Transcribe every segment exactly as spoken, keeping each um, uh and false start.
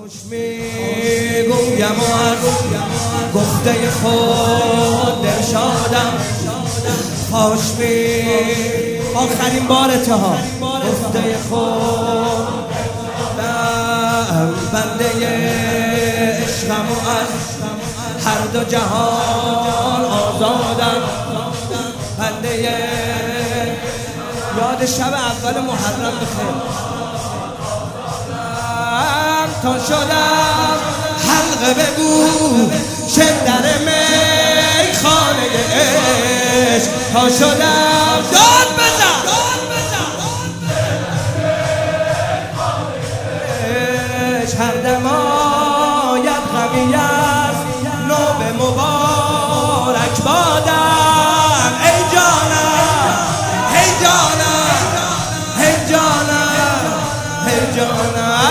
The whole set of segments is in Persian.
خوش میگویم و از گفته خود دلشادم، خوش می آخرین بارته ها گفته خود بنده عشقم و از هر دو جهان آزادم، بنده یاد شب اول محرم بخیر تا شدم حلقه بگو چه در میخانه عشق، تا شدم داد بزن هر دم آید غمی از نوبه مبارک بادم. ای جانم ای جانم ای جانم ای جانم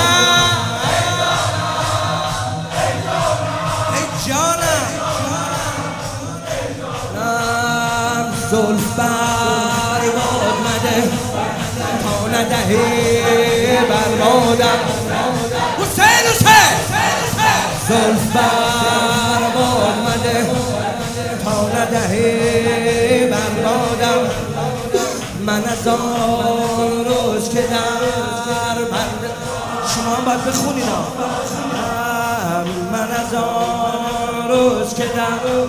زلف بر باد مده تا ندهی بربادم، حسین حسین زلف بر باد مده تا ندهی بربادم. من از آن روز که در بند شما باید بخونین ها، من از آن روز که در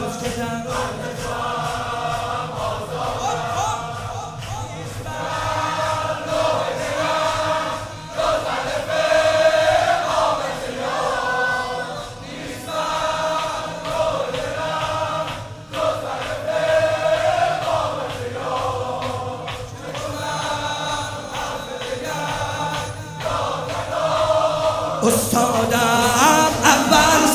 استادم اول